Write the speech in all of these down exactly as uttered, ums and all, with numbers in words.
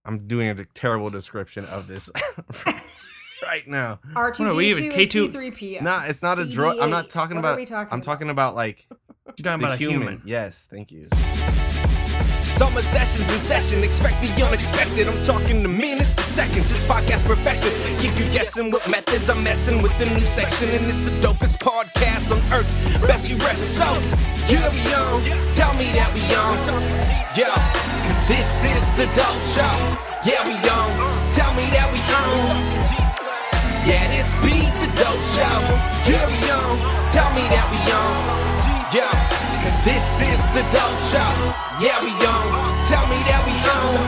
I'm doing a terrible description of this right now. R two D two is C three P O. No, it's not a droid. I'm not talking what about. Are we talking I'm about? talking about like. You're talking the about human. a human. Yes, thank you. Summer sessions in session, expect the unexpected. I'm talking to minutes to seconds. This podcast perfection. Keep you guessing what methods I'm messing with the new section. And it's the dopest podcast on earth. Best you rep. So, yeah, we on. Tell me that we on. Yo, this is the dope show. Yeah, we on. Tell me that we on. Yeah, this be the dope show. Yeah, we on. Tell me that we on. Yo, this is the dope show. Yeah, we on. Tell me that we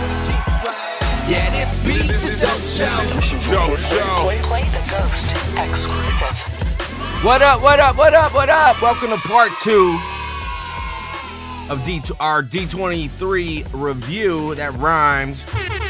on. Yeah, this be the dope show. Dope show. Play, play the Ghost exclusive. What up? What up? What up? What up? Welcome to part two of D our D twenty-three review that rhymes.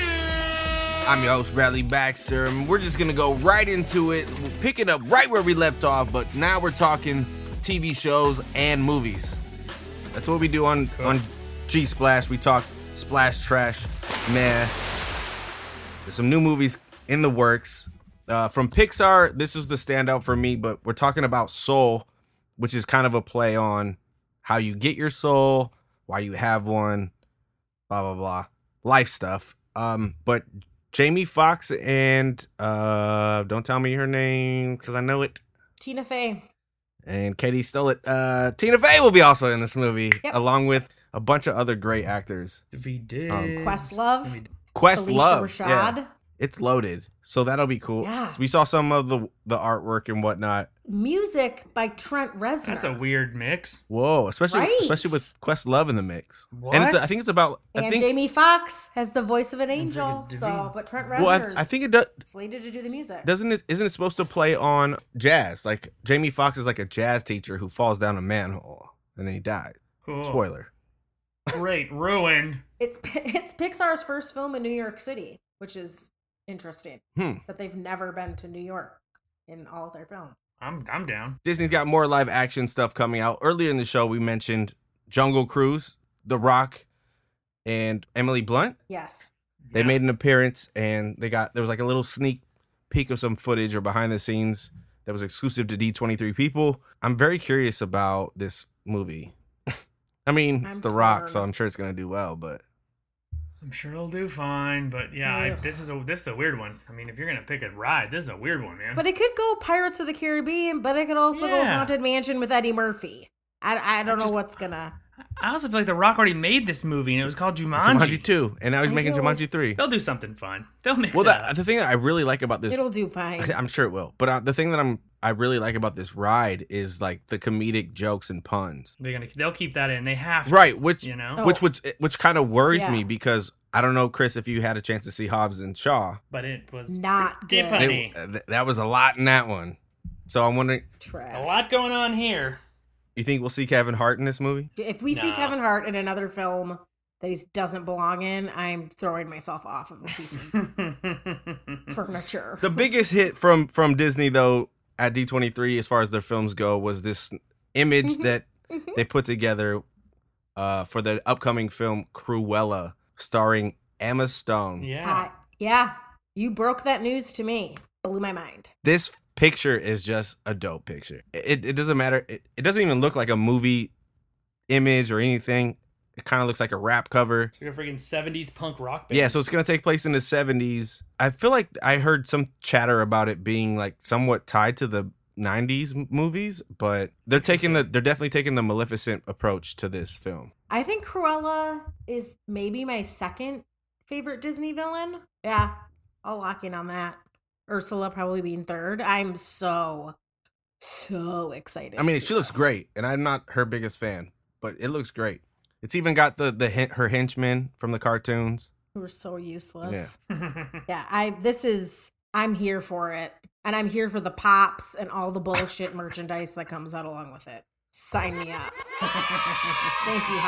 I'm your host, Bradley Baxter, and we're just gonna go right into it. We'll pick it up right where we left off, but now we're talking T V shows and movies. That's what we do on, on G Splash. We talk splash trash, man. There's some new movies in the works. Uh, from Pixar, this was the standout for me, but we're talking about Soul, which is kind of a play on how you get your soul, why you have one, blah, blah, blah. Life stuff. Um, but Jamie Foxx and, uh, don't tell me her name, because I know it. Tina Fey. And Katie stole it. Uh, Tina Fey will be also in this movie, yep. along with a bunch of other great actors. If he did. Um, Questlove. Questlove. Rashad. Yeah. It's loaded. So that'll be cool. Yeah. So we saw some of the the artwork and whatnot. Music by Trent Reznor. That's a weird mix. Whoa, especially right? especially with Questlove in the mix. What? And it's, I think it's about. I And think, Jamie Foxx has the voice of an angel. David So, Devine. but Trent Reznor's well, I, I think it does. slated to do the music. Doesn't it? Isn't it supposed to play on jazz? Like Jamie Foxx is like a jazz teacher who falls down a manhole and then he died. Cool. Spoiler. Great. Ruined. It's it's Pixar's first film in New York City, which is interesting. Hmm. But they've never been to New York in all of their films. I'm I'm down. Disney's got more live action stuff coming out. Earlier in the show, we mentioned Jungle Cruise, The Rock, and Emily Blunt. Yes. They Yeah. made an appearance, and they got there was like a little sneak peek of some footage or behind the scenes that was exclusive to D twenty-three people. I'm very curious about this movie. I mean, it's I'm The Rock, so torn. I'm sure it's gonna do well. But I'm sure it'll do fine, but yeah, I, Ugh. this is a this is a weird one. I mean, if you're gonna pick a ride, this is a weird one, man. But it could go Pirates of the Caribbean, but it could also go Yeah. Haunted Mansion with Eddie Murphy. I, I don't I just- know what's gonna. I also feel like The Rock already made this movie, and it was called Jumanji. Jumanji two, and now he's I making feel like- Jumanji three. They'll do something fun. They'll mix Well, it up. that, the thing that I really like about this, It'll do fine. I'm sure it will. But uh, the thing that I'm I really like about this ride is like the comedic jokes and puns. They're gonna they'll keep that in. They have to, Right, which you know. Oh. which which which kind of worries Yeah. me because I don't know, Chris, if you had a chance to see Hobbs and Shaw. But it was Not pretty good. funny. They, uh, th- that was a lot in that one. So I'm wondering, A Trash. lot going on here. you think we'll see Kevin Hart in this movie? If we see No. Kevin Hart in another film that he doesn't belong in, I'm throwing myself off of a piece of furniture. The biggest hit from from Disney though at D twenty-three as far as their films go was this image Mhm. that Mhm. they put together uh, for the upcoming film Cruella, starring Emma Stone. yeah. Uh, yeah, you broke that news to me. Blew my mind. This picture is just a dope picture. It it doesn't matter. It, it doesn't even look like a movie image or anything. It kind of looks like a rap cover. It's like a freaking seventies punk rock band. Yeah, so it's gonna take place in the seventies. I feel like I heard some chatter about it being like somewhat tied to the nineties m- movies, but they're taking the they're definitely taking the Maleficent approach to this film. I think Cruella is maybe my second favorite Disney villain. Yeah, I'll lock in on that. Ursula probably being third. I'm so, so excited. I mean, to she see looks this. great, and I'm not her biggest fan, but it looks great. It's even got the the hen- her henchmen from the cartoons. Who are so useless. Yeah. Yeah, I this is I'm here for it. And I'm here for the pops and all the bullshit merchandise that comes out along with it. Sign me up. Thank you,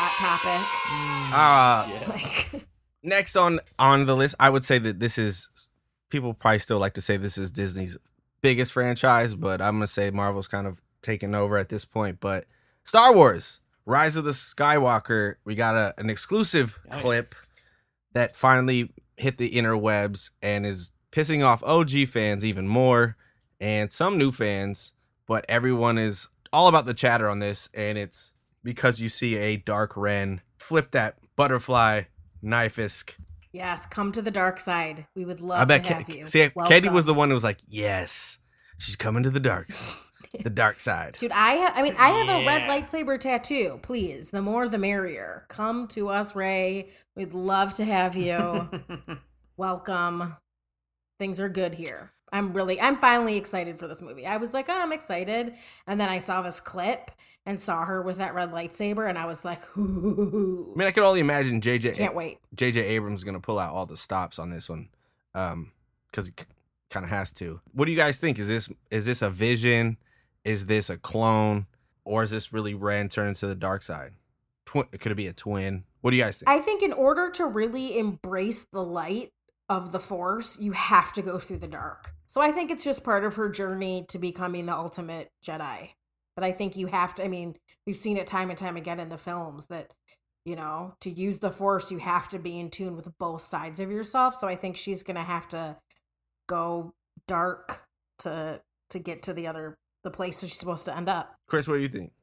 Hot Topic. Uh, Yeah. Like, next on on the list, I would say that this is people probably still like to say this is Disney's biggest franchise, but I'm gonna say Marvel's kind of taken over at this point. But Star Wars, Rise of the Skywalker, we got a, an exclusive Oh, yeah. clip that finally hit the interwebs and is pissing off O G fans even more and some new fans, but everyone is all about the chatter on this, and it's because you see a Dark Ren flip that butterfly knife-esque. Yes, come to the dark side. We would love I bet to have K- you. see, Welcome. Katie was the one who was like, yes, she's coming to the dark side. The dark side. Dude, I ha- I mean, I have a red Yeah. lightsaber tattoo. Please, the more the merrier. Come to us, Ray. We'd love to have you. Welcome. Things are good here. I'm really, I'm finally excited for this movie. I was like, oh, I'm excited. And then I saw this clip and saw her with that red lightsaber, and I was like, ooh. I mean, I could only imagine J J Can't wait. J J Abrams is going to pull out all the stops on this one, um, because he kind of has to. What do you guys think? Is this is this a vision? Is this a clone? Or is this really Ren turned into the dark side? Twi- could it be a twin? What do you guys think? I think in order to really embrace the light of the Force, you have to go through the dark. So I think it's just part of her journey to becoming the ultimate Jedi. But I think you have to, I mean, we've seen it time and time again in the films that, you know, to use the Force, you have to be in tune with both sides of yourself. So I think she's going to have to go dark to to get to the other, the place she's supposed to end up. Chris, what do you think?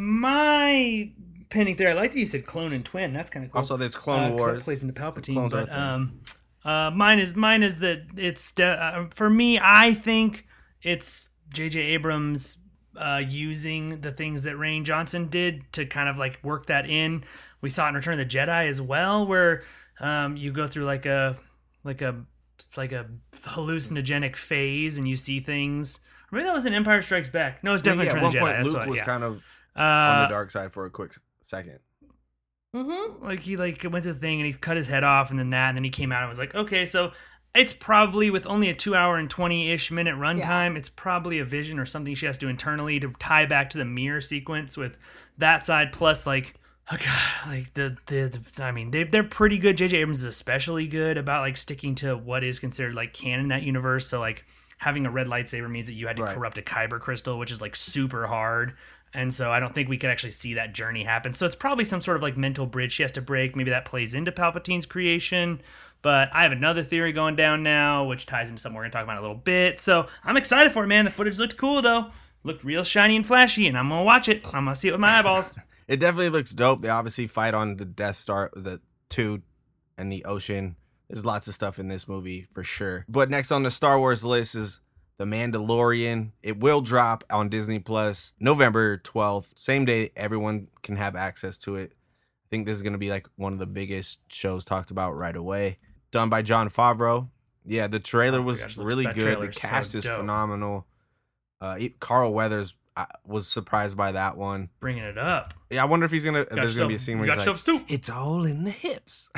My pending theory, I like that you said clone and twin. That's kind of cool. Also, there's Clone Uh, 'cause Wars. That plays into Palpatine. Clones are a But thing. um, uh, mine is mine is that it's de- uh, for me. I think it's J J Abrams uh, using the things that Rian Johnson did to kind of like work that in. We saw it in Return of the Jedi as well, where um, you go through like a like a like a hallucinogenic phase and you see things. Or maybe that was in Empire Strikes Back. No, it's definitely yeah, at Return one of the Jedi. point, That's Luke what- was yeah. kind of on the Uh, dark side for a quick second. Mm-hmm. like he like went to the thing and he cut his head off and then that and then he came out and was like, okay, so it's probably with only a two hour and twenty-ish minute runtime, it's probably a vision or something she has to do internally to tie back to the mirror sequence with that side, plus like oh God, like the, the the I mean they they're pretty good. J J Abrams is especially good about like sticking to what is considered like canon in that universe. So like having a red lightsaber means that you had to Right. corrupt a kyber crystal, which is like super hard. And so I don't think we could actually see that journey happen. So it's probably some sort of like mental bridge she has to break. Maybe that plays into Palpatine's creation. But I have another theory going down now, which ties into something we're going to talk about in a little bit. So I'm excited for it, man. The footage looked cool, though. Looked real shiny and flashy, and I'm going to watch it. I'm going to see it with my eyeballs. It definitely looks dope. They obviously fight on the Death Star, was it two, and the ocean. There's lots of stuff in this movie for sure. But next on the Star Wars list is The Mandalorian. It will drop on Disney Plus November twelfth. Same day everyone can have access to it. I think this is going to be like one of the biggest shows talked about right away. Done by Jon Favreau. Yeah, the trailer Oh my was gosh, looks- really that good. The trailer's so cast is dope. phenomenal. Uh, e- Carl Weathers, I was surprised by that one. Bringing it up. Yeah, I wonder if he's gonna. Got there's gonna be a yourself- scene where you he's got like, yourself soup. "It's all in the hips."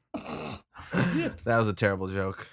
That was a terrible joke.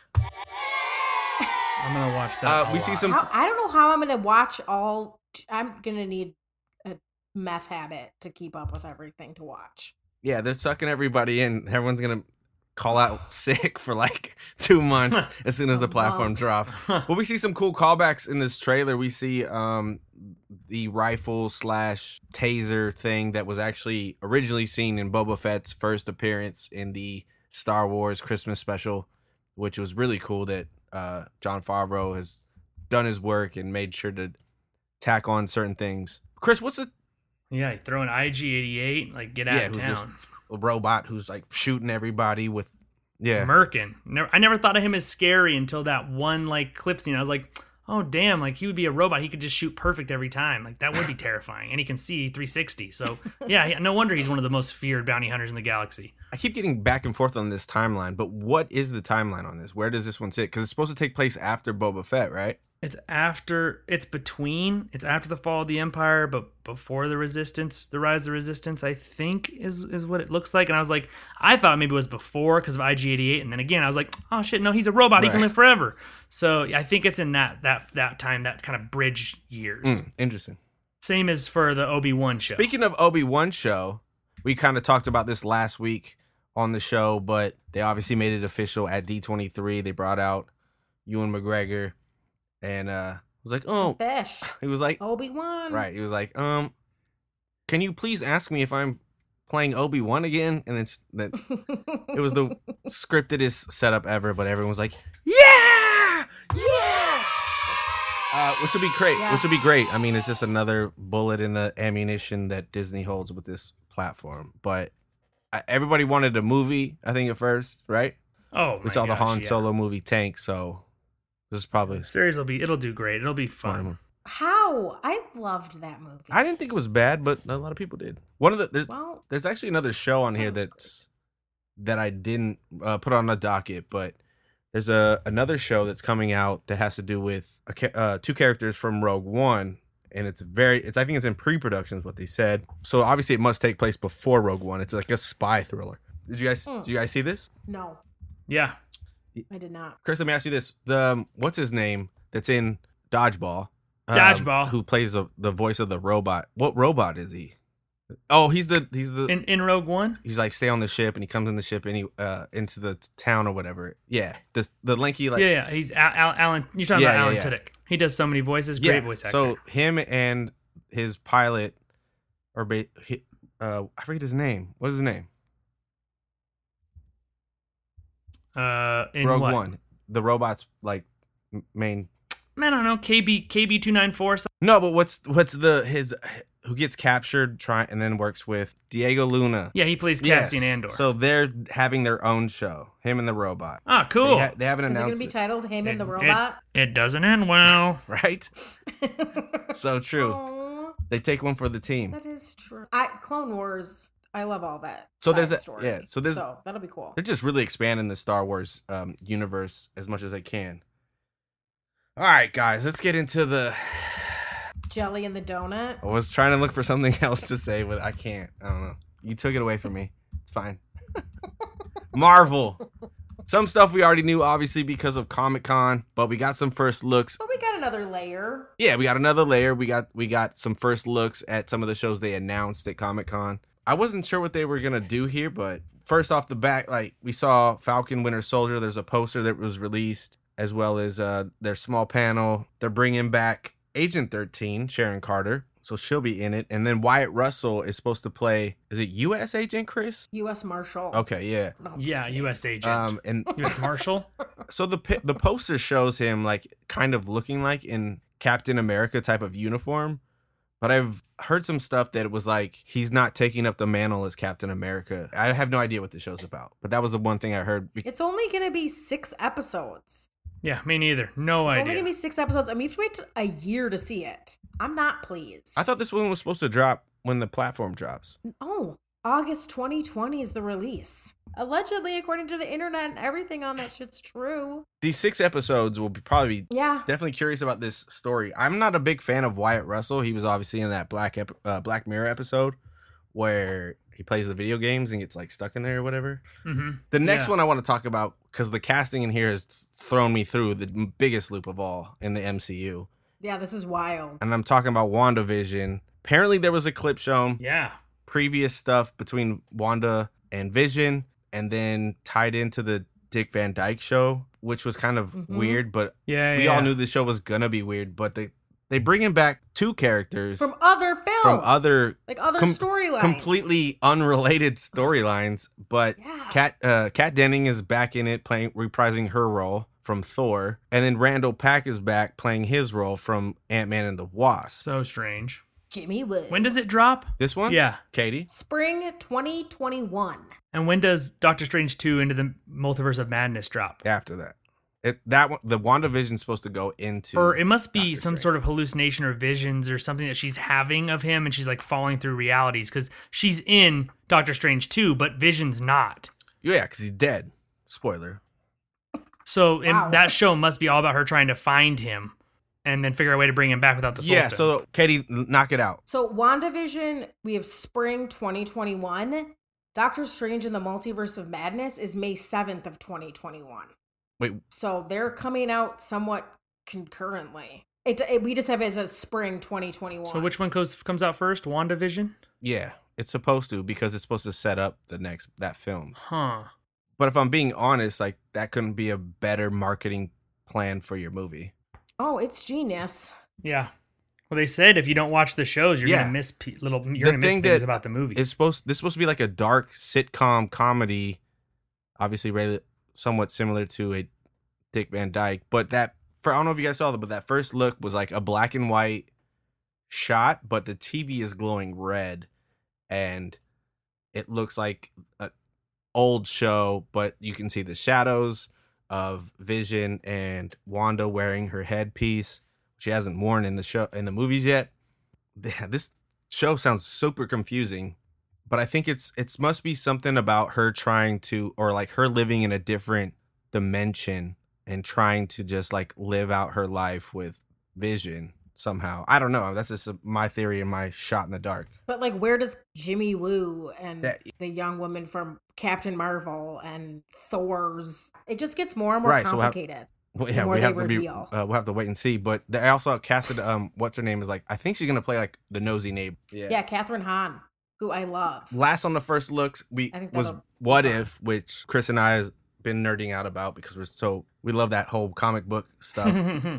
I'm going to watch that. Uh, a we see lot. some- How, I don't know how I'm going to watch all. I'm going to need a meth habit to keep up with everything to watch. Yeah, they're sucking everybody in. Everyone's gonna call out sick for like two months as soon as the A platform month. drops. But we see some cool callbacks in this trailer. We see um the rifle slash taser thing that was actually originally seen in Boba Fett's first appearance in the Star Wars Christmas special, which was really cool that uh Jon Favreau has done his work and made sure to tack on certain things. Chris, what's the Yeah, you throw an I G eighty-eight, like get out yeah, of who's town. just a robot who's like shooting everybody with yeah. Merkin. Never, I never thought of him as scary until that one like clip scene. I was like, oh damn, like he would be a robot. He could just shoot perfect every time. Like that would be terrifying. And he can see three sixty. So yeah, yeah, no wonder he's one of the most feared bounty hunters in the galaxy. I keep getting back and forth on this timeline, but what is the timeline on this? Where does this one sit? Because it's supposed to take place after Boba Fett, right? It's after, it's between, it's after the fall of the Empire, but before the Resistance, the Rise of the Resistance, I think is is what it looks like. And I was like, I thought maybe it was before because of I G eighty-eight, and then again I was like, oh shit, no, he's a robot, he can Right. live forever. So I think it's in that that that time, that kind of bridge years. Mm, interesting. Same as for the Obi-Wan show. Speaking of Obi-Wan show, we kind of talked about this last week on the show, but they obviously made it official at D twenty-three. They brought out Ewan McGregor and uh was like, oh, Fish. he was like, Obi-Wan. right. He was like, um, can you please ask me if I'm playing Obi-Wan again, and then she, that it was the scriptedest setup ever. But everyone was like, "Yeah, yeah," uh, which would be great. Yeah. Which would be great. I mean, it's just another bullet in the ammunition that Disney holds with this platform. But uh, everybody wanted a movie. I think at first, right? Oh, We my saw the gosh, Han yeah. Solo movie Tank, so this is probably The series will be. It'll do great. It'll be fun. fun. How? I loved that movie. I didn't think it was bad, but a lot of people did. One of the there's well, there's actually another show on here That was that's that I didn't uh, put on the docket, but there's a another show that's coming out that has to do with a, ca- uh, two characters from Rogue One, and it's very it's I think it's in pre-production is what they said. So obviously it must take place before Rogue One. It's like a spy thriller. Did you guys Mm. did you guys see this? no, Yeah. I did not. Chris, let me ask you this: the um, what's his name that's in Dodgeball? Um, Dodgeball. who plays the, the voice of the robot? What robot is he? Oh, he's the he's the In in Rogue One. he's like stay on the ship, and he comes in the ship and he uh into the t- town or whatever. Yeah, this the lanky like yeah, yeah. He's Al, Al, Alan. You're talking Yeah, about yeah, Alan yeah. Tudyk. He does so many voices. Great yeah. voice actor. So him and his pilot, or ba- he, uh, I forget his name. What is his name? uh, in Rogue what? One. The robot's like m- main. I don't know. K B K B two nine four. No, but what's what's the his who gets captured try and then works with Diego Luna. Yeah, he plays Yes. Cassian Andor. So they're having their own show. Him and the robot. ah, cool. They, ha- they haven't Is it going announced to be it, titled "Him and the It- Robot"? It, it doesn't end well. right? So true. Aw, They take one for the team. that is true. I Clone Wars. I love all that. So there's side a- story. yeah, so there's- so that'll be cool. They're just really expanding the Star Wars um, universe as much as they can. All right, guys, let's get into the. Jelly and the donut. I was trying to look for something else to say, but I can't. I don't know. You took it away from me. It's fine. Marvel. Some stuff we already knew, obviously, because of Comic-Con, but we got some first looks. But we got another layer. Yeah, we got another layer. We got we got some first looks at some of the shows they announced at Comic-Con. I wasn't sure what they were gonna do here, but first off the bat, like we saw Falcon Winter Soldier. There's a poster that was released, as well as uh, their small panel. They're bringing back Agent thirteen, Sharon Carter, so she'll be in it. And then Wyatt Russell is supposed to play. Is it U S Agent Chris? U S Marshal. Okay, yeah. No, I'm just Yeah, kidding. U S agent. Um, and U S Marshal. so the pi- the poster shows him like kind of looking like in Captain America type of uniform, but I've heard some stuff that it was like he's not taking up the mantle as Captain America. I have no idea what the show's about, but that was the one thing I heard. It's only going to be six episodes. Yeah, me neither. No It's idea. only going to be six episodes. I mean, you have to wait a year to see it. I'm not pleased. I thought this one was supposed to drop when the platform drops. Oh, August twenty twenty is the release. Allegedly, according to the internet and everything on that shit's true. These six episodes will be probably be Yeah. definitely curious about this story. I'm not a big fan of Wyatt Russell. He was obviously in that Black ep- uh, Black Mirror episode where he plays the video games and gets like stuck in there or whatever. Mm-hmm. The next Yeah. one I want to talk about, because the casting in here has th- thrown me through the m- biggest loop of all in the M C U. Yeah, this is wild. And I'm talking about WandaVision. Apparently there was a clip shown, Yeah. previous stuff between Wanda and Vision, and then tied into the Dick Van Dyke show, which was kind of Mhm. weird, but Yeah. we yeah. all knew the show was gonna be weird. But they, they bringing back two characters From other films. from other like other com- storylines. completely unrelated storylines, but Yeah. Kat uh, Kat Denning is back in it, playing reprising her role from Thor, and then Randall Pack is back playing his role from Ant-Man and the Wasp. So strange. Jimmy Wood. When does it drop? This one, Yeah. Katie. Spring twenty twenty-one. And when does Doctor Strange two Into the Multiverse of Madness drop? After that, it that one, the WandaVision's supposed to go into, Or it must be Doctor some Strange. sort of hallucination or visions or something that she's having of him and she's like falling through realities because she's in Doctor Strange two, but Vision's not. Yeah, because he's dead. Spoiler. So it- Wow. that show must be all about her trying to find him and then figure out a way to bring him back without the soul Yeah. stone. So Katie, knock it out. So WandaVision, we have spring twenty twenty-one. Doctor Strange in the Multiverse of Madness is May seventh of twenty twenty-one. Wait, So they're coming out somewhat concurrently. It, it we just have it as a spring twenty twenty-one. So which one goes comes out first? WandaVision? yeah, it's supposed to because it's supposed to set up the next that film. Huh. But if I'm being honest, like that couldn't be a better marketing plan for your movie. Oh, it's genius. Yeah. Well, they said if you don't watch the shows, you're Yeah. gonna miss pe- little. You're The gonna miss thing things that about the movie. It's supposed this is supposed to be like a dark sitcom comedy, obviously really somewhat similar to a Dick Van Dyke. But that for I don't know if you guys saw that, but that first look was like a black and white shot, but the T V is glowing red, and it looks like an old show, but you can see the shadows of Vision and Wanda wearing her headpiece. She hasn't worn in the show in the movies yet. This show sounds super confusing, but I think it's it's must be something about her trying to, or like her living in a different dimension and trying to just like live out her life with Vision somehow. I don't know. That's just my theory and my shot in the dark. But like, where does Jimmy Woo and That- the young woman from Captain Marvel and Thor's? It just gets more and more Right, so we'll have- complicated. Well, the yeah, more we they have to be. reveal. Uh, we'll have to wait and see. But they also casted. Um, what's her name is like. I think she's gonna play like the nosy neighbor. Yeah, Catherine Hahn, who I love. Last on the first looks, we I think was that'll be What fun. If, which Chris and I has been nerding out about because we're so we love that whole comic book stuff.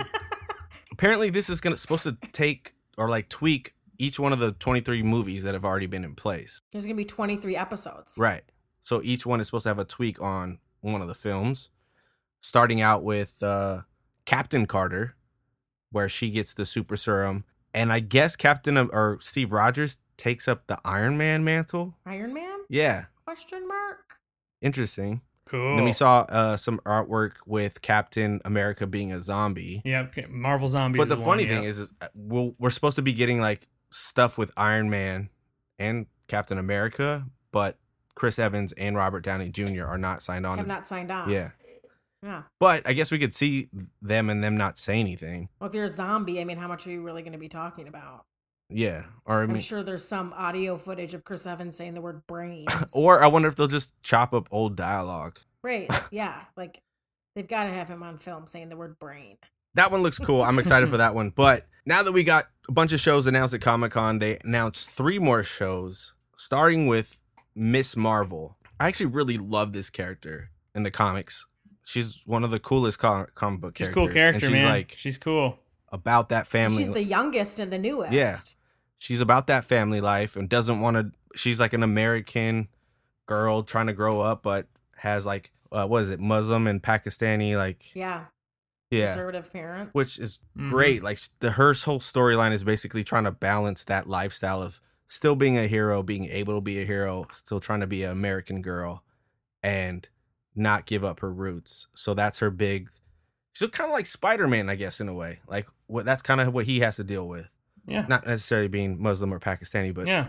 Apparently, this is gonna supposed to take or like tweak each one of the twenty-three movies that have already been in place. There's gonna be twenty-three episodes. Right. So each one is supposed to have a tweak on one of the films, starting out with uh, Captain Carter, where she gets the super serum, and I guess Captain or Steve Rogers takes up the Iron Man mantle. Iron Man? Yeah, Question mark. interesting. Cool. Then we saw uh, some artwork with Captain America being a zombie. Yeah, okay. Marvel Zombies. But the is funny one, thing yeah. is, uh, we'll, we're supposed to be getting like stuff with Iron Man and Captain America, but Chris Evans and Robert Downey Junior are not signed on. Have not signed on. Yeah. Yeah. But I guess we could see them and them not say anything. Well, if you're a zombie, I mean, how much are you really going to be talking about? Yeah. Or I I'm mean, sure there's some audio footage of Chris Evans saying the word brains. or I wonder if they'll just chop up old dialogue. Right. Yeah. Like, they've got to have him on film saying the word brain. That one looks cool. I'm excited for that one. But now that we got a bunch of shows announced at Comic-Con, they announced three more shows, starting with Miss Marvel. I actually really love this character in the comics. She's one of the coolest co- comic book She's a characters. cool character, and she's man. like She's cool. about that family. She's the youngest and the newest. Yeah. She's about that family life and doesn't want to. She's like an American girl trying to grow up, but has like uh, what is it, Muslim and Pakistani, like Yeah. yeah, Conservative parents. which is Mhm. great. Like the her whole storyline is basically trying to balance that lifestyle of still being a hero, being able to be a hero, still trying to be an American girl, and not give up her roots. So that's her big. She's kind of like Spider-Man, I guess, in a way. Like what that's kind of what he has to deal with. Yeah. Not necessarily being Muslim or Pakistani, but Yeah.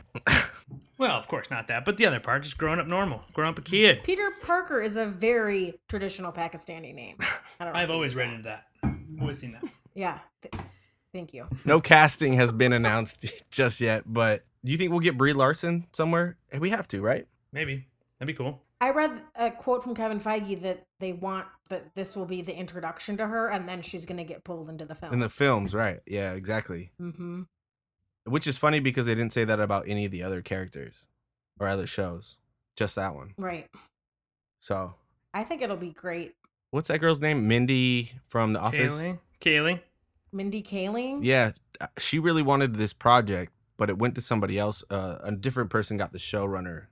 Well, of course not that, but the other part, just growing up normal, growing up a kid. Peter Parker is a very traditional Pakistani name. I don't know I've if you always knew read that. into that. Always seen that. Yeah. Th- thank you. no casting has been announced just yet. But do you think we'll get Brie Larson somewhere? We have to, right? Maybe that'd be cool. I read a quote from Kevin Feige that they want that this will be the introduction to her, and then she's going to get pulled into the film. In the films, right? Yeah, exactly. Mm-hmm. Which is funny because they didn't say that about any of the other characters or other shows. Just that one. Right. So, I think it'll be great. what's that girl's name? Mindy from The Office? Kaylee. Kaylee. Mindy Kaling. Yeah, she really wanted this project, but it went to somebody else. Uh, a different person got the showrunner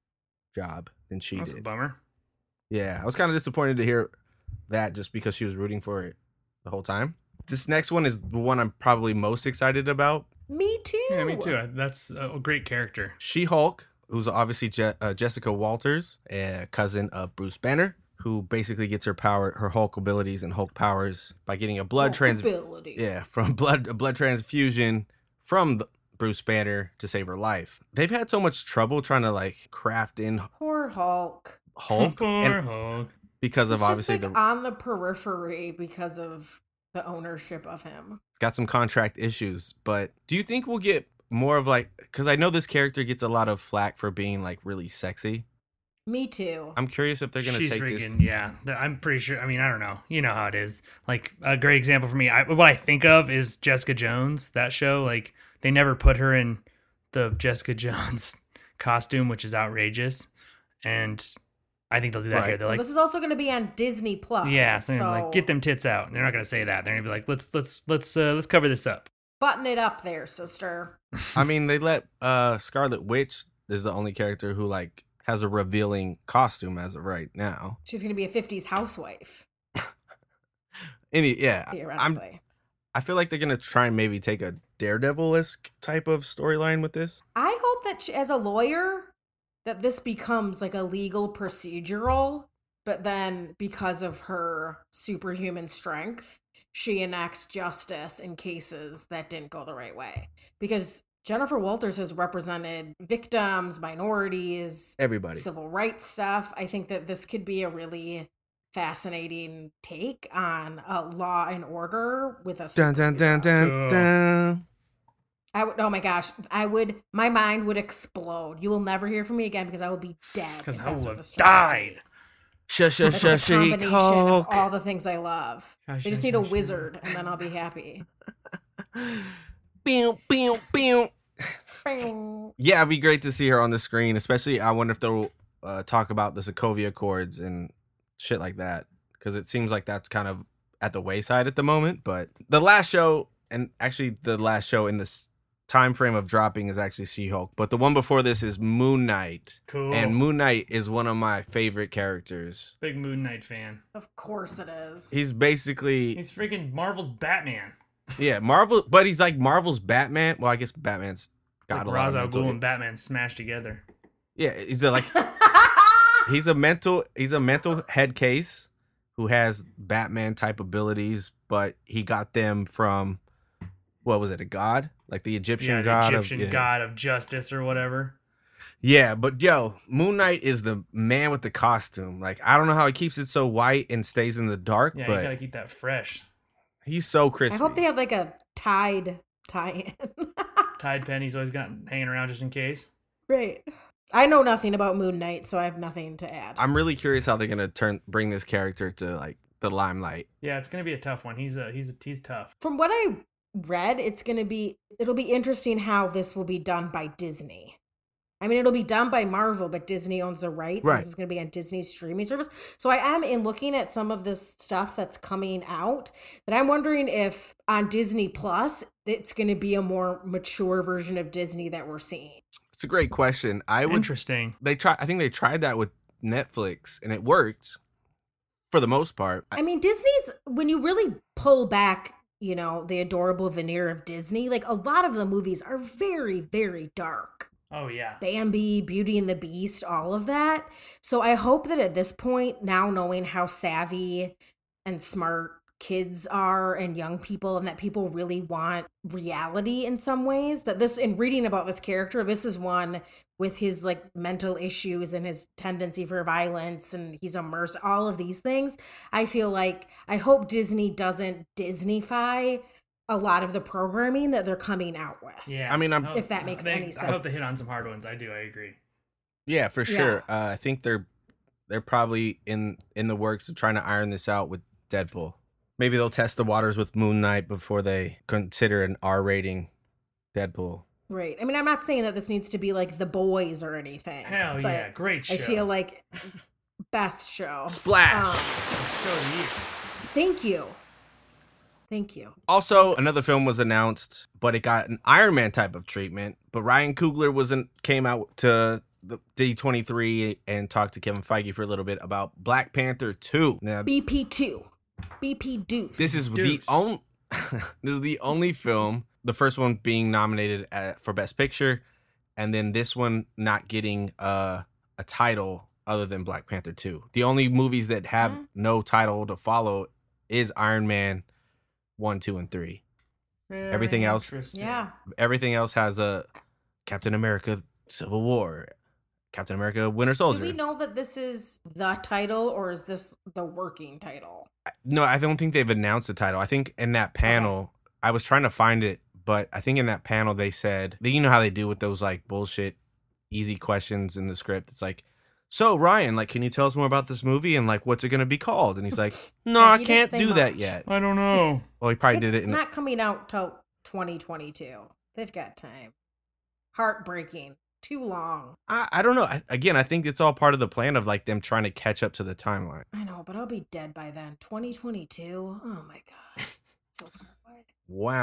job than she That's a did. bummer. Yeah, I was kind of disappointed to hear that just because she was rooting for it the whole time. This next one is the one I'm probably most excited about. Me too. Yeah, me too. That's a great character. She-Hulk, who's obviously Je- uh, Jessica Walters, a cousin of Bruce Banner, who basically gets her power, her Hulk abilities and Hulk powers by getting a blood trans, Ability. yeah, from blood a blood transfusion from the, Bruce Banner to save her life. They've had so much trouble trying to like craft in Poor Hulk. Hulk Poor and Hulk. because of He's obviously just like the on the periphery because of the ownership of him. got some contract issues. But do you think we'll get more of like, because I know this character gets a lot of flack for being like really sexy. Me too. I'm curious if they're gonna She's take freaking, this. yeah. Th- I'm pretty sure. I mean, I don't know. You know how it is. Like, a great example for me, I, what I think of is Jessica Jones, that show. Like, they never put her in the Jessica Jones costume, which is outrageous. And I think they'll do that Right. here. They're Well, like, this is also going to be on Disney Plus. yeah, so, so like, get them tits out. And they're not going to say that. They're going to be like, let's let's let's uh, let's cover this up. Button it up there, sister. I mean, they let uh, Scarlet Witch is the only character who like has a revealing costume as of right now. She's going to be a fifties housewife. Any, yeah, I'm. Theoretically. I feel like they're gonna try and maybe take a Daredevil-esque type of storyline with this. I hope that she, as a lawyer, that this becomes like a legal procedural, but then because of her superhuman strength, she enacts justice in cases that didn't go the right way. Because Jennifer Walters has represented victims, minorities, Everybody. civil rights stuff. I think that this could be a really fascinating take on a Law and Order with a Dun dun dun dun Cool. dun. I would, oh my gosh, I would, my mind would explode. You will never hear from me again because I will be dead. Because if I that's will what have this turns into. died. Shush, shush, That's shush, a combination of Hulk. all the things I love. Shush, They just shush, need a shush, wizard, and then I'll be happy. Pew, pew, pew. Yeah, it'd be great to see her on the screen. Especially, I wonder if they'll uh, talk about the Sokovia Accords and shit like that, because it seems like that's kind of at the wayside at the moment. But the last show, and actually the last show in this time frame of dropping, is actually She-Hulk. But the one before this is Moon Knight, Cool. and Moon Knight is one of my favorite characters. Big Moon Knight fan. Of course it is. He's basically He's freaking Marvel's Batman. yeah Marvel, but he's like Marvel's Batman. Well, I guess Batman's got Like a lot Ra's of al mental- Ghul and Batman smashed together. Yeah, he's a, like he's a mental he's a mental head case who has Batman type abilities, but he got them from what was it, a god? Like the Egyptian Yeah, the god Egyptian of yeah. god of justice or whatever. Yeah, but yo, Moon Knight is the man with the costume. Like I don't know how he keeps it so white and stays in the dark, Yeah, but you gotta keep that fresh. he's so I crispy. hope they have like a Tide tie-in. Tide Penny's always got hanging around just in case. Right. I know nothing about Moon Knight, so I have nothing to add. I'm really curious how they're gonna turn bring this character to like the limelight. Yeah, it's gonna be a tough one. He's a he's a, he's tough. From what I read, it's going to be, it'll be interesting how this will be done by Disney. I mean, it'll be done by Marvel, but Disney owns the rights. Right. This is going to be on Disney's streaming service. So I am in looking at some of this stuff that's coming out that I'm wondering if on Disney Plus, it's going to be a more mature version of Disney that we're seeing. It's a great question. I would Interesting. they try I think they tried that with Netflix and it worked for the most part. I mean, Disney's, when you really pull back, you know, the adorable veneer of Disney, like a lot of the movies are very, very dark. Oh yeah. Bambi, Beauty and the Beast, all of that. So I hope that at this point, now knowing how savvy and smart kids are and young people, and that people really want reality in some ways, that this, in reading about this character, this is one with his like mental issues and his tendency for violence, and he's immersed, all of these things. I feel like, I hope Disney doesn't Disney-fy a lot of the programming that they're coming out with. Yeah. I mean, I'm- hope- If that makes they- any I hope they sense. hit on some hard ones. I do. I agree. Yeah, for Yeah. sure. Uh, I think they're they're probably in in the works of trying to iron this out with Deadpool. Maybe they'll test the waters with Moon Knight before they consider an R rating Deadpool. Right. I mean, I'm not saying that this needs to be like The Boys or anything. Hell but yeah, great show. I feel like best show. Splash. Um, Show of the year. thank you. Thank you. Also, another film was announced, but it got an Iron Man type of treatment. But Ryan Coogler wasn't came out to the D twenty-three and talked to Kevin Feige for a little bit about Black Panther two. Now, B P two. B P Deuce. this is the Deuce. only this is the only film, the first one being nominated at, for Best Picture, and then this one not getting uh, a title other than Black Panther two. The only movies that have Yeah. no title to follow is Iron Man one, two, and three. Very Everything else- interesting. Yeah. Everything else has a Captain America Civil War, Captain America Winter Do Soldier. we know that this is the title, or is this the working title? No, I don't think they've announced the title. I think in that panel, I was trying to find it, but I think in that panel they said, you know how they do with those like bullshit easy questions in the script. It's like, so Ryan, like, can you tell us more about this movie and like what's it going to be called? And he's like, no, Yeah, I he didn't can't say do that much. yet. I don't know. Well, he probably It's did it in. not coming out till twenty twenty-two. They've got time. Heartbreaking. Too long. I, I don't know. I, again, I think it's all part of the plan of like them trying to catch up to the timeline. I know, but I'll be dead by then. twenty twenty-two. Oh my god. So far away. Wow.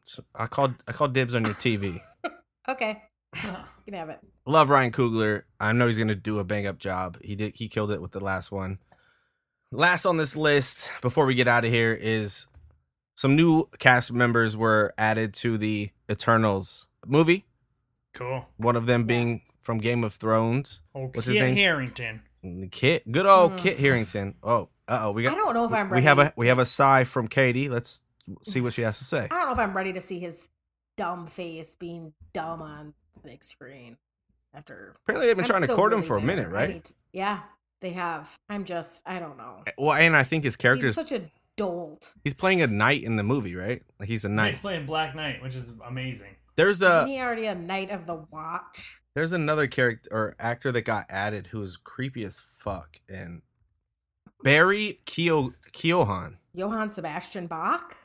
I called I called dibs on your T V. Okay. You can have it. Love Ryan Coogler. I know he's gonna do a bang up job. He did. He killed it with the last one. Last on this list before we get out of here is some new cast members were added to the Eternals movie. Cool. One of them being Yes. from Game of Thrones. Oh, What's Kit his name? Harington. Kit. Good old Mm. Kit Harington. Oh, uh oh. We got. I don't know if I'm We ready. have a we to- have a sigh from Katie. Let's see what she has to say. I don't know if I'm ready to see his dumb face being dumb on the big screen. After Apparently, they've been I'm trying to still court him really for a there. minute, I right? need to- yeah, they have. I'm just. I don't know. Well, and I think his character He's is such a dolt. he's playing a knight in the movie, right? Like he's a He's knight. playing Black Knight, which is amazing. There's Isn't a he already a knight of the watch? there's another character or actor that got added who is creepy as fuck, and Barry Keo Keohan. Johann Sebastian Bach.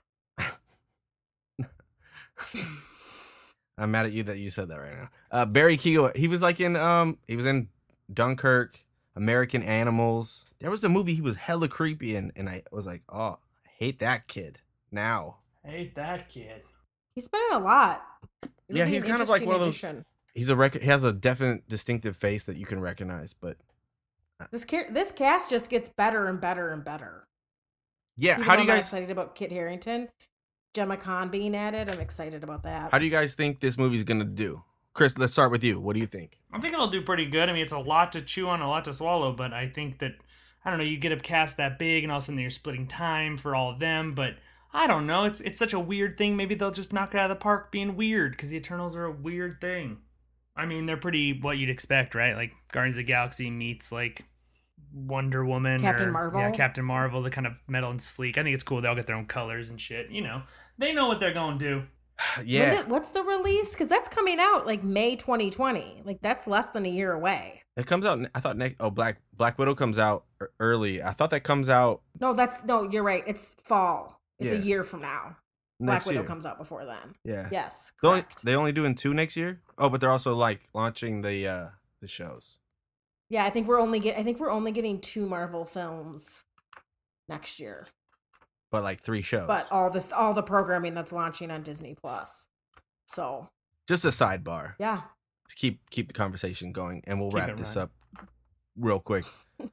I'm mad at you that you said that right now. Uh, Barry Keoghan. He was like in um he was in Dunkirk, American Animals. There was a movie he was hella creepy in, and I was like, oh, I hate that kid now. I hate that kid. He's been in a lot. It'll Yeah, be he's an kind of like interesting one of those- addition. He's a rec- he has a definite distinctive face that you can recognize, but This ca- this cast just gets better and better and better. yeah, Even how do though you I'm not guys excited about Kit Harington? Gemma Khan being added. I'm excited about that. how do you guys think this movie's gonna do? Chris, let's start with you. What do you think? I think it'll do pretty good. I mean, it's a lot to chew on, a lot to swallow, but I think that, I don't know, you get a cast that big and all of a sudden you're splitting time for all of them, but I don't know. It's it's such a weird thing. Maybe they'll just knock it out of the park being weird, because the Eternals are a weird thing. I mean, they're pretty what you'd expect, right? Like Guardians of the Galaxy meets like Wonder Woman. Captain or, Marvel? Yeah, Captain Marvel, the kind of metal and sleek. I think it's cool. They all get their own colors and shit. You know, they know what they're going to do. When Yeah, did- what's the release? Because that's coming out like May twenty twenty. Like that's less than a year away. it comes out. I thought next. Oh, Black Black Widow comes out e- early. I thought that comes out No, that's no. You're right. It's fall. It's Yeah. a year from now. Black next Widow year. comes out before then. Yeah. Yes, They only, correct. they only doing two next year. Oh, but they're also like launching the uh the shows. Yeah, I think we're only get. I think we're only getting two Marvel films next year. But like three shows. But all this, all the programming that's launching on Disney Plus. So Just a sidebar yeah, to keep keep the conversation going, and we'll Keep wrap it this running. up real quick.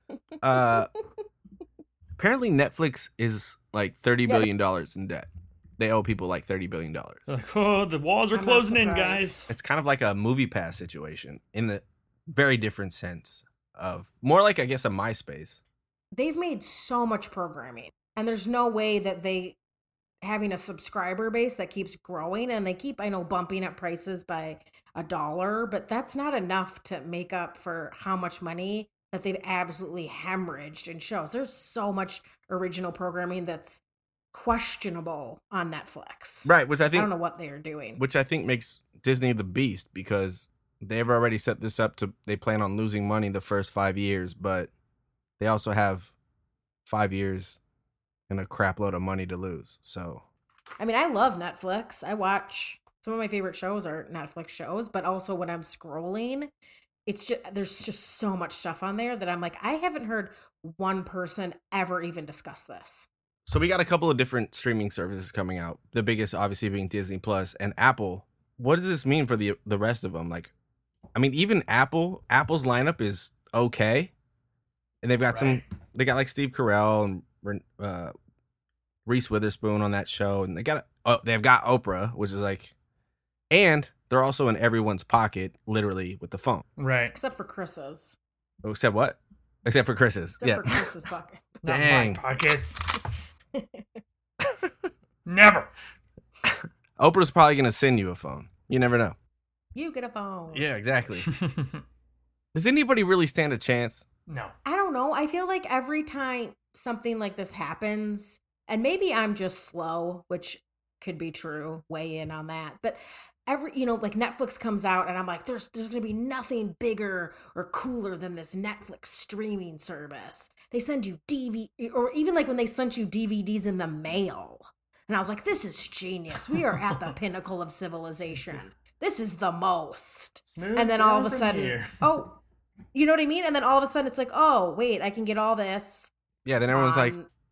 Uh, apparently Netflix is like thirty Yeah. billion dollars in debt. They owe people like thirty billion dollars. They're like, oh, the walls are I'm not closing in, surprised. guys. It's kind of like a movie pass situation in a very different sense of more like I guess a MySpace. they've made so much programming, and there's no way that they having a subscriber base that keeps growing, and they keep I know bumping up prices by a dollar, but that's not enough to make up for how much money that they've absolutely hemorrhaged in shows. There's so much original programming that's questionable on Netflix. Right, which I I think don't know what they are doing. which I think makes Disney the beast because they've already set this up to they plan on losing money the first five years, but they also have five years and a crap load of money to lose. So I mean, I love Netflix. I watch some of my favorite shows are Netflix shows, but also when I'm scrolling, it's just there's just so much stuff on there that I'm like, I haven't heard one person ever even discuss this. so we got a couple of different streaming services coming out. The biggest obviously being Disney Plus and Apple. What does this mean for the the rest of them? Like I mean, even Apple, Apple's lineup is okay. And they've got some Right. they got like Steve Carell and uh Reese Witherspoon on that show, and they got oh, they've got Oprah, which is like, and they're also in everyone's pocket, literally with the phone. Right. Except for Chris's. Oh, except what? Except for Chris's. Except yeah. for Chris's bucket. Not Dang. my pockets. Never. Oprah's probably gonna send you a phone. You never know. You get a phone. Yeah, exactly. Does anybody really stand a chance? No. I don't know. I feel like every time something like this happens, and maybe I'm just slow, which could be true, weigh in on that. But every, you know, like Netflix comes out and I'm like, there's there's gonna be nothing bigger or cooler than this Netflix streaming service. They send you D V D, or even like when they sent you D V Ds in the mail. And I was like, this is genius. We are at the pinnacle of civilization. This is the most. Smooth And then all of a sailing sudden, here. oh, you know what I mean? And then all of a sudden it's like, oh, wait, I can get all this Yeah, then everyone's like, on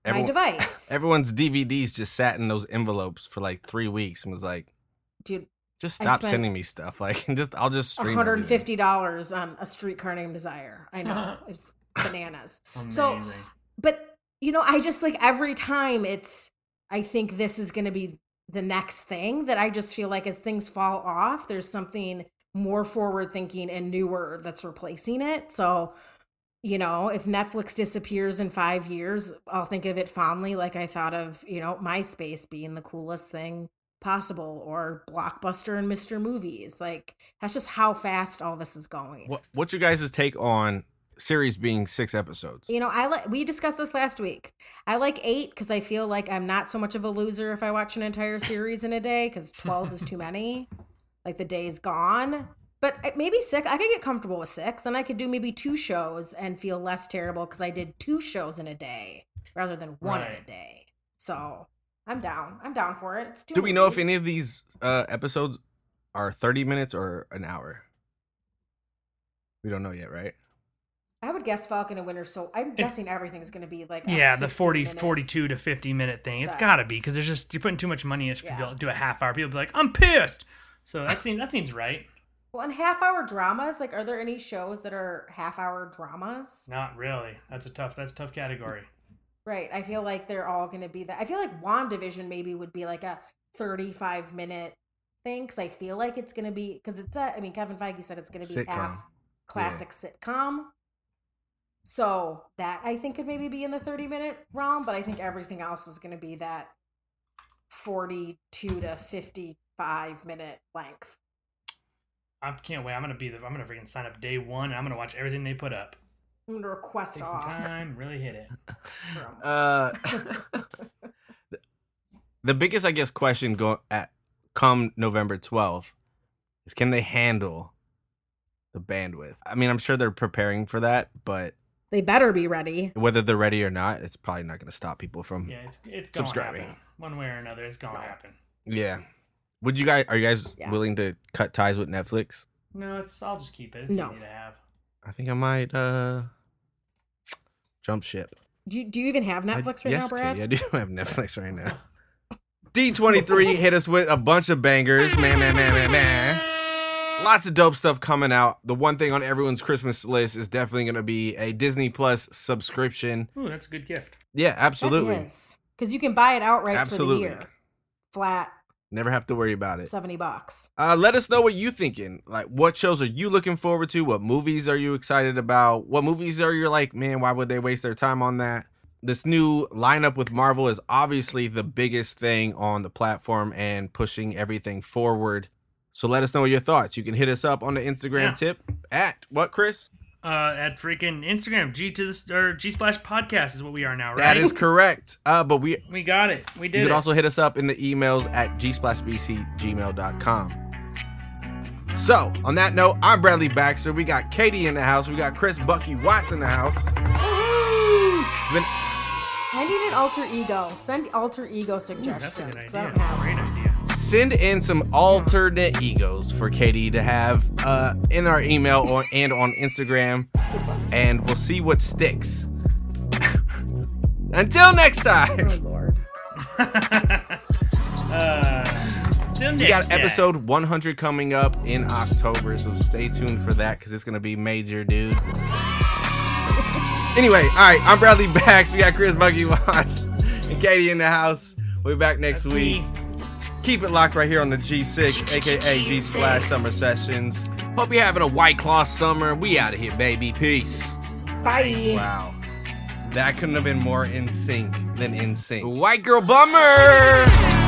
my device. Everyone's D V Ds just sat in those envelopes for like three weeks and was like, dude, just stop sending me stuff. Like, just I'll just stream one hundred fifty dollars on A Streetcar Named Desire. I know. It's bananas. Amazing. So, but, you know, I just like every time it's, I think this is going to be the next thing that I just feel like as things fall off, there's something more forward thinking and newer that's replacing it. So, you know, if Netflix disappears in five years, I'll think of it fondly like I thought of, you know, MySpace being the coolest thing possible, or Blockbuster and Mister Movies. Like, that's just how fast all this is going. What, what's your guys' take on series being six episodes? You know, I like, we discussed this last week. I like eight because I feel like I'm not so much of a loser if I watch an entire series in a day, because twelve is too many. Like, the day's gone. But maybe six, I could get comfortable with six, and I could do maybe two shows and feel less terrible because I did two shows in a day rather than one Right. in a day. So I'm down. I'm down for it. It's two Do we know if movies. any of these uh, episodes are thirty minutes or an hour? We don't know yet, right? I would guess Falcon and Winter Soldier. I'm guessing everything's going to be like a Yeah, the forty, fifty minute. forty-two to fifty minute thing. It's So- got to be, because there's just, you're putting too much money in it for Yeah. people to do a half hour. People be like, I'm pissed. So that seems that seems right. Well, and half hour dramas, like, are there any shows that are half hour dramas? Not really. That's a tough. That's a tough category. Right. I feel like they're all going to be that. I feel like WandaVision maybe would be like a thirty-five minute thing, because I feel like it's going to be, because it's a, I mean, Kevin Feige said it's going to be Sitcom. half classic sitcom. So that I think could maybe be in the thirty minute realm, but I think everything else is going to be that forty-two to fifty-five minute length. I can't wait. I'm gonna be the. I'm gonna freaking sign up day one. And I'm gonna watch everything they put up. I'm going to request Take some off. time. Really hit it. from- Uh, the biggest, I guess, question go at come November twelfth is, can they handle the bandwidth? I mean, I'm sure they're preparing for that, but They better be ready. whether they're ready or not, it's probably not going to stop people from. Yeah, it's it's gonna Subscribing. happen. One way or another, it's gonna happen. Yeah. Would you guys? Are you guys Yeah. willing to cut ties with Netflix? No, it's. I'll just keep it. It's No. easy to have. I think I might uh jump ship. Do you, do you even have Netflix I, right yes, now, Brad? Katie, I do have Netflix right now. D twenty-three hit us with a bunch of bangers. Man, man, man, man, man. Lots of dope stuff coming out. The one thing on everyone's Christmas list is definitely going to be a Disney Plus subscription. Ooh, that's a good gift. Yeah, absolutely. Because you can buy it outright Absolutely. for the year. Flat Never have to worry about it. seventy bucks. Uh, let us know what you thinking. Like, what shows are you looking forward to? What movies are you excited about? What movies are you like, man, why would they waste their time on that? This new lineup with Marvel is obviously the biggest thing on the platform and pushing everything forward. So let us know your thoughts. You can hit us up on the Instagram Yeah. tip at what, Chris? Uh, at freaking Instagram, G to the or G Splash Podcast is what we are now, right? That is correct. Uh, but we We got it. We did you it. can also hit us up in the emails at g splash b c gmail dot com. So, on that note, I'm Bradley Baxter. We got Katie in the house. We got Chris Bucky Watts in the house. It's been I need an alter ego. Send alter ego Ooh, suggestions. that's a good 'cause I idea. don't have Great one. idea. Send in some alternate egos for Katie to have uh, in our email or, and on Instagram, and we'll see what sticks. Until next time, Oh, Lord. uh, till next we got time. episode one hundred coming up in October, so stay tuned for that because it's going to be major, dude. Anyway, all right, I'm Bradley Bax. We got Chris Bucky Watts and Katie in the house. We'll be back next That's week. me. Keep it locked right here on the G six, aka G Splash Summer Sessions. Hope you're having a White Claw summer. We out of here, baby. Peace. Bye. Wow. That couldn't have been more in sync than in sync. White Girl Bummer!